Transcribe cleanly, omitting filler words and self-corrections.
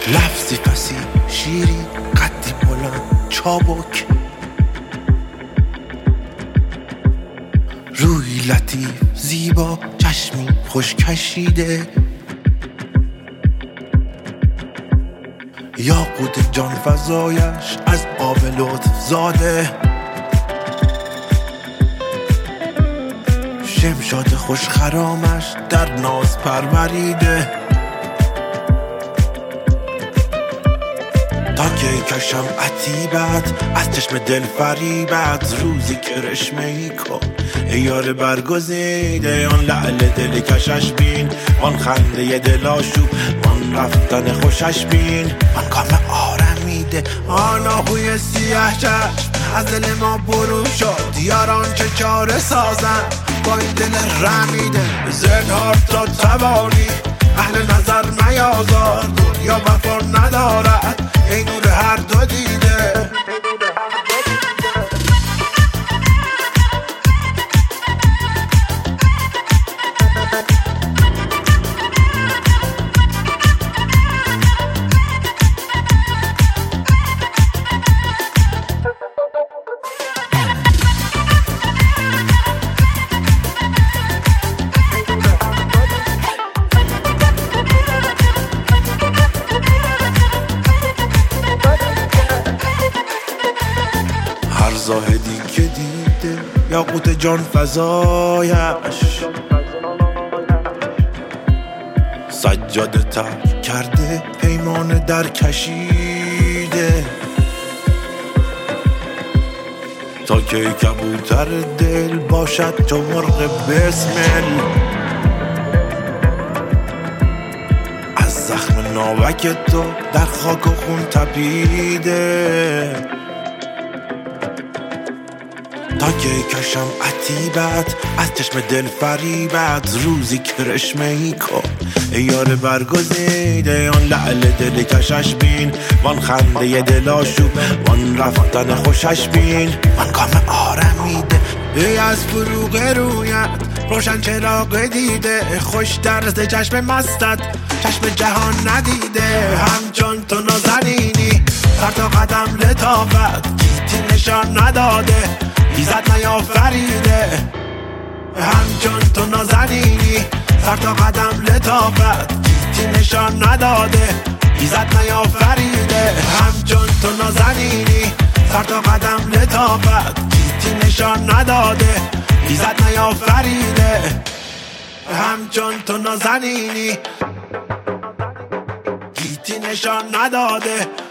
لفظی فسی شیری قدی بلند چابک، روی لطیف زیبا چشمی خوش کشیده، یاقوت جان فزایش از آب لطف زاده، شمشاد خوش خرامش در ناز پروریده، تا که کشم عتیبت از چشم دل فریبت، روزی کرشمه ای کن ای یار برگزیده، آن لعل دل کشش بین، آن خنده دل آشوب، آن رفتن خوشش بین، آن کام آرمیده، آن آهوی سیاه چشم از دل ما برون شد، یاران چه چاره سازن با این دل رمیده، زنهار تا توانی اهل نظر میازار، دنیا وفا ندارد ای نور هر دو دیده. هر زاهدی که دیده یاقوت جان فزایش، سجاده ترک کرده پیمان در کشیده، تا که کبوتر دل باشد تو مرغ بسمل، از زخم ناوک تو در خاک و خون تپیده، تا که کشم عتیبت از چشم دل فریبت، روزی کرشمه ای کن ای یار برگزیده، آن لعل دل کشش بین، وان خنده دل آشوب، وان رفتن خوشش بین، وان کام آرمیده، ای از فروغ رویت روشن چراغ دیده، خوش درز چشم مستت چشم جهان ندیده، همچون تو نازنینی سر تا قدم لطافت، گیتی نشان نداده ایزد نیافریده، همچون تو نازنینی سر تا قدم لطافت، گیتی نشان نداده ایزد نیافریده، همچون تو نازنینی سر تا قدم لطافت، گیتی نشان نداده ایزد نیافریده، همچون تو نازنینی گیتی نشان نداده